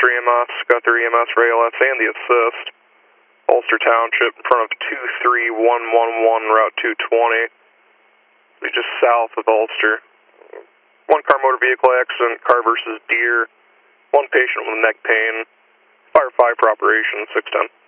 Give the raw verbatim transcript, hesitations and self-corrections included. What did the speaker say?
Ulster E M S, got their E M S for A L S and the assist. Ulster Township in front of two three one one one, Route two twenty. We're just south of Ulster. One car motor vehicle accident, car versus deer. One patient with neck pain. Fire five for operation, six ten.